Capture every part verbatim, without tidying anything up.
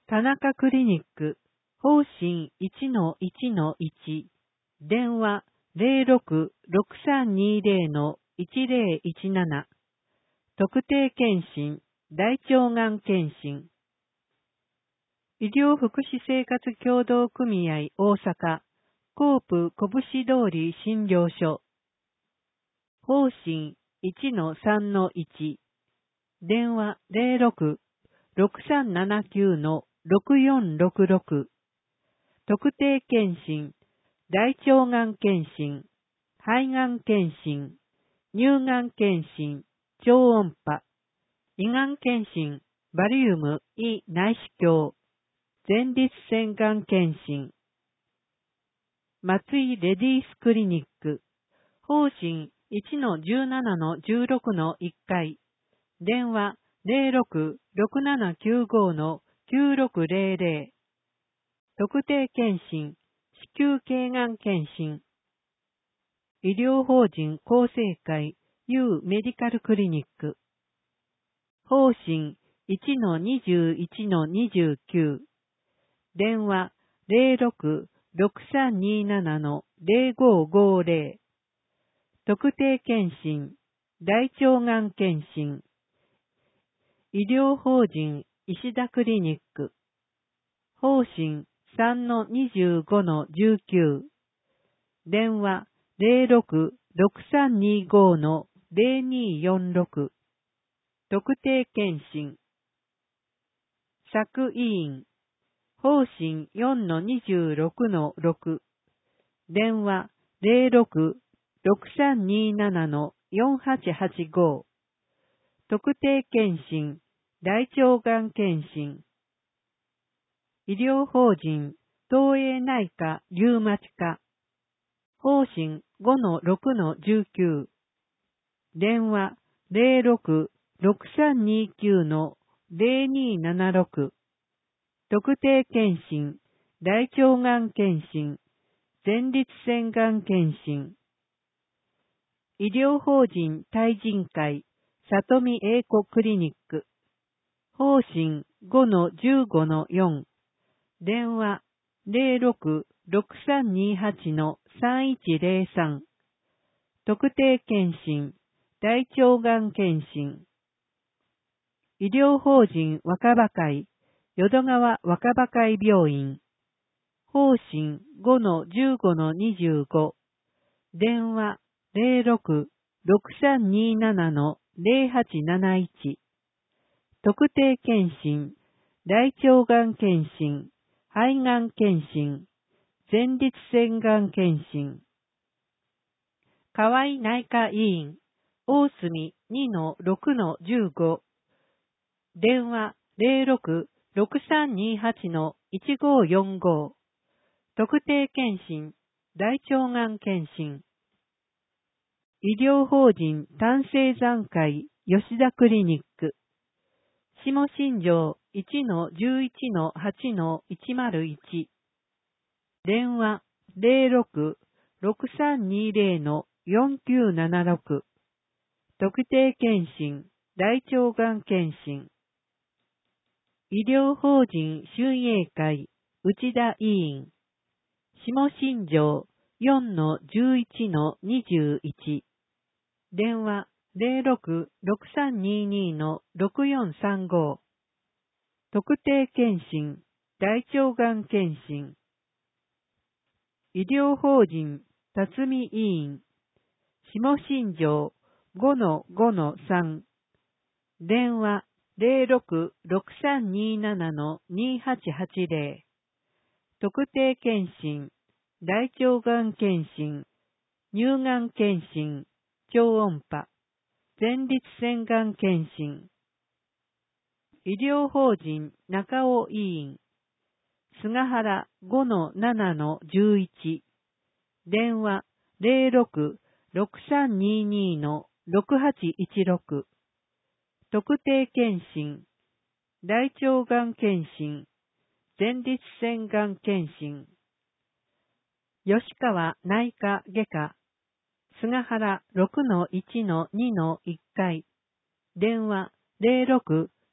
田中クリニック、方針 いちのいちのいち、電話 ゼロろく ろくさんにゼロ いちゼロいちなな、特定健診、大腸がん検診。医療福祉生活協同組合大阪、コープ拳通り診療所。方針 いちのさんのいち、電話 ゼロろく ろくさんななきゅう ろくよんろくろく、特定健診、大腸がん検診、肺がん検診、乳がん検診、超音波、胃がん検診、バリウム、胃内視鏡、前立腺がん検診。松井レディースクリニック、方針 いちのじゅうななのじゅうろくのいっかい、電話 ゼロろく ろくななきゅうご きゅうろくゼロゼロ、特定健診、子宮頸がん検診。医療法人厚生会 U メディカルクリニック、方針 いちのにじゅういちのにじゅうきゅう、電話 ゼロろく ろくさんになな ゼロごごゼロ、特定健診、大腸がん検診。医療法人石田クリニック、方針さんのにじゅうごのじゅうきゅう、電話 ゼロろく ろくさんにご ゼロによんろく、特定健診。作委員、方針よんのにじゅうろくのろく、電話 ゼロろく ろくさんになな よんはちはちご、特定健診、大腸がん検診。医療法人東映内科リウマチ科、方針ごのろくのじゅうきゅう、電話 ゼロろく ろくさんにきゅう ゼロにななろく、特定健診、大腸がん検診、前立腺がん検診。医療法人対人会里見英子クリニック、方針ごのじゅうごのよん、電話 ゼロろく ろくさんにはち さんいちゼロさん、特定健診、大腸がん検診。医療法人若葉会淀川若葉会病院、方針ごのじゅうごのにじゅうご、電話 ゼロろく ろくさんになな ゼロはちなないち、特定健診、大腸がん検診、肺がん検診、前立腺がん検診。河合内科医院、大隅 にのろくのじゅうご、電話 ゼロろく ろくさんにはち いちごよんご、特定健診、大腸がん検診。医療法人単生産会吉田クリニック、下新庄 いちのじゅういちのはちのいちまるいち、電話 ゼロろく ろくさんにゼロ よんきゅうななろく、特定健診、大腸がん検診。医療法人春英会内田委員、下新庄 よんのじゅういちのにじゅういち、電話 ゼロろく ろくさんにに ろくよんさんご、特定健診、大腸がん検診。医療法人辰巳委員、下新庄 ごのごのさん、電話 ゼロろく ろくさんになな にはちはちゼロ、特定健診、大腸がん検診、乳がん検診、超音波、前立腺がん検診。医療法人中尾委員、菅原 ごのななのじゅういち、電話 ゼロろく ろくさんにに ろくはちいちろく、特定健診、大腸がん検診、前立腺がん検診。吉川内科外科、菅原 ろくのいちのにのいっかい、電話 ゼロろく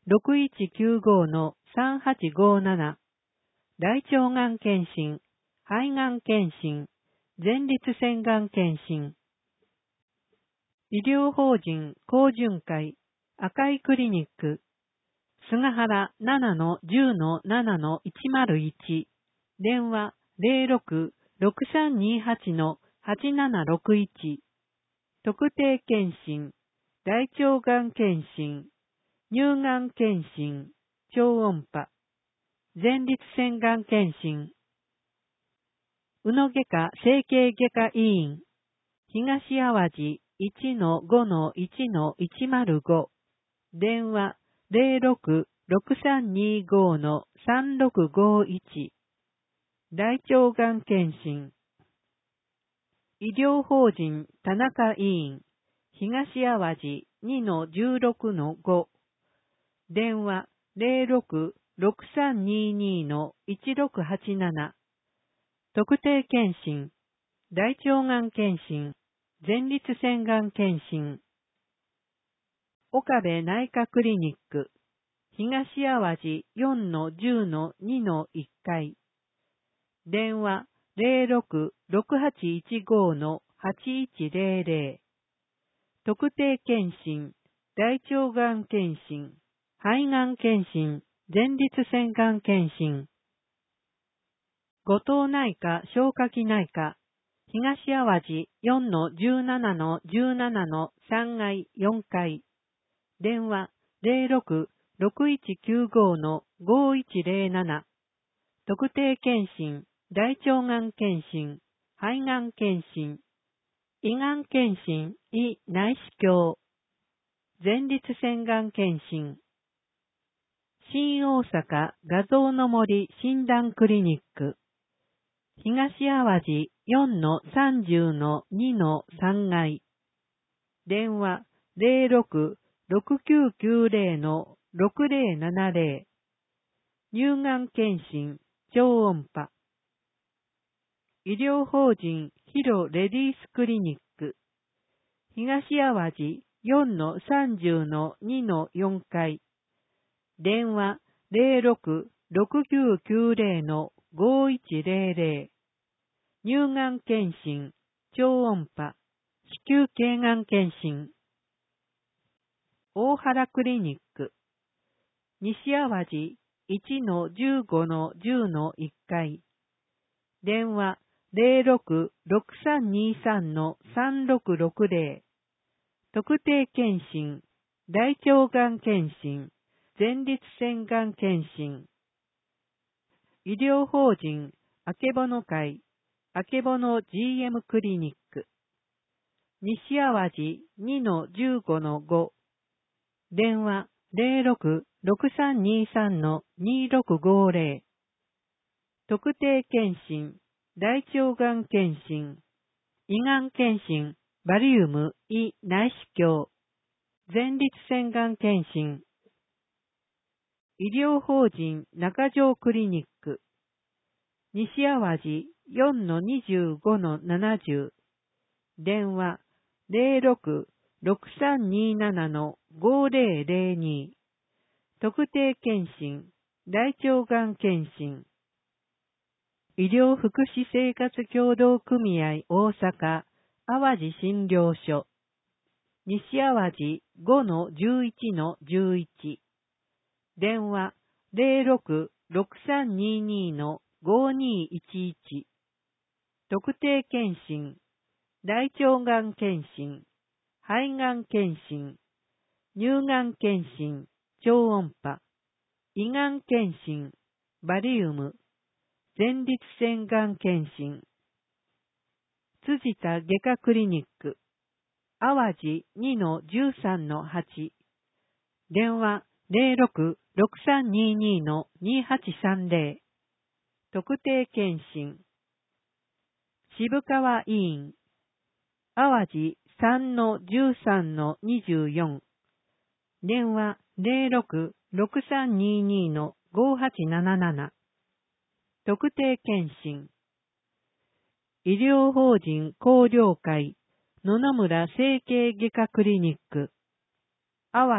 ろくいちきゅうごのさんはちごなな、大腸がん検診、肺がん検診、前立腺がん検診。医療法人高順会赤いクリニック菅原 ななのじゅうのななのいちまるいち 電話 ゼロろく ろくさんにはち のはちななろくいち。特定検診、大腸がん検診、乳がん検診、超音波、前立腺がん検診。宇野外科整形外科医院東淡路 いちのごのいちのいちまるご。電話 ゼロろく ろくさんにごのさんろくごいち。大腸がん検診。医療法人田中医院東淡路 にのじゅうろくのご。電話 ゼロろく ろくさんににのいちろくはちなな。特定検診。大腸がん検診。前立腺がん検診。岡部内科クリニック。東淡路 よんのじゅうのにのいっかい。電話 ゼロろく ろくはちいちごのはちいちゼロゼロ。特定検診。大腸がん検診。肺がん検診。前立腺がん検診。後藤内科消化器内科。東淡路 よんのじゅうななのじゅうななのさんがいよんかい。電話 ゼロろく ろくいちきゅうごのごいちゼロなな。特定検診、大腸がん検診、肺がん検診、胃がん検診、胃内視鏡、前立腺がん検診。新大阪画像の森診断クリニック。東淡路 よんのさんじゅうのにのさんがい。電話 ゼロろく ろくきゅうきゅうゼロのろくゼロななゼロ。乳がん検診、超音波。医療法人ヒロレディースクリニック。東淡路 よんのさんじゅうのにのよんかい。電話 ゼロろく ろくきゅうきゅうゼロのごいちゼロゼロ。乳がん検診、超音波、子宮頸がん検診。大原クリニック。西淡路 いちのじゅうごのじゅうのいっかい。電話 ゼロろく ろくさんにさんのさんろくろくゼロ。特定検診、大腸がん検診、前立腺がん検診。医療法人あけぼの会あけぼの ジーエム クリニック。西淡路 にのじゅうごのご。電話 ゼロろく ろくさんにさんのにろくごゼロ。特定検診、大腸がん検診、胃がん検診、バリウム胃内視鏡、前立腺がん検診。医療法人中条クリニック。西淡路 よんのにじゅうごのななじゅう。電話 ゼロろく ろくさんにななのごゼロゼロに。特定検診、大腸がん検診。医療福祉生活協同組合大阪淡路診療所。西淡路 ごのじゅういちのじゅういち。電話 ゼロろく ろくさんににのごにいちいち。特定検診、大腸がん検診、肺がん検診、乳がん検診、超音波、胃がん検診、バリウム、前立腺がん検診。辻田外科クリニック。淡路 にのじゅうさんのはち。電話 ゼロろく ろくさんににのにはちさんゼロ。特定検診。渋川医院。淡路 さんのじゅうさんのにじゅうよん。電話 ゼロろく ろくさんににのごはちなななな。特定検診。医療法人光陵会野々村整形外科クリニック。淡路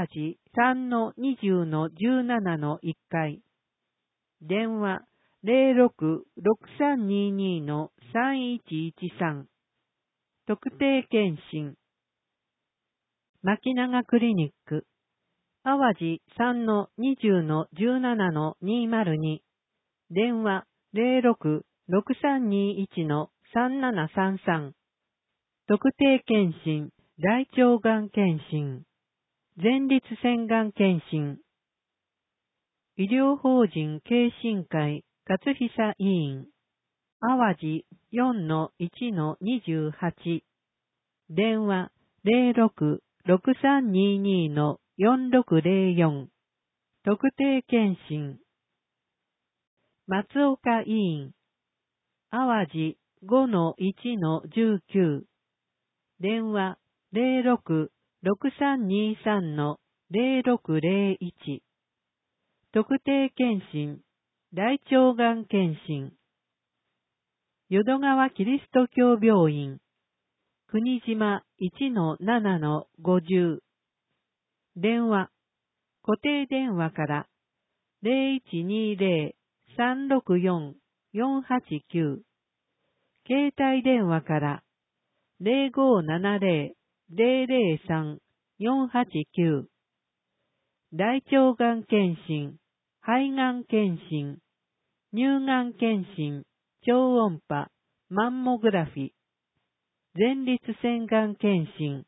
さんのにじゅうのじゅうななのいっかい。電話ゼロろくろくさんににのさんいちいちさん。特定健診。牧永クリニック。淡路さんのにじゅうのじゅうななのにまるに。電話ゼロろくろくさんにいちのさんななさんさん。特定健診、大腸がん検診。前立腺がん検診。医療法人慶診会勝久委員。淡路よんのいちのにじゅうはち。電話ゼロろくろくさんににのよんろくゼロよん。特定健診。松岡委員。淡路ごのいちのじゅうきゅう。電話ゼロろくろくさんにさんのゼロろくゼロいち。特定健診、大腸がん検診。淀川キリスト教病院、国島いちのななのごじゅう。電話、固定電話からゼロいちにゼロさんろくよんよんはちきゅう。携帯電話からゼロごななゼロゼロゼロさんよんはちきゅう。大腸がん検診、肺がん検診、乳がん検診、超音波、マンモグラフィ、前立腺がん検診。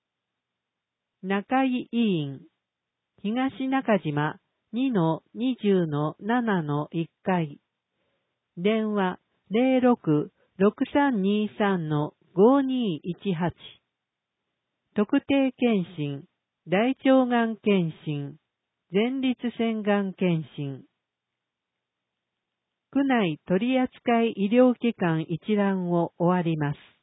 中井委員、東中島にのにじゅうのななのいっかい。電話ゼロろくろくさんにさんのごにいちはち。特定健診、大腸がん検診、前立腺がん検診。区内取扱医療機関一覧を終わります。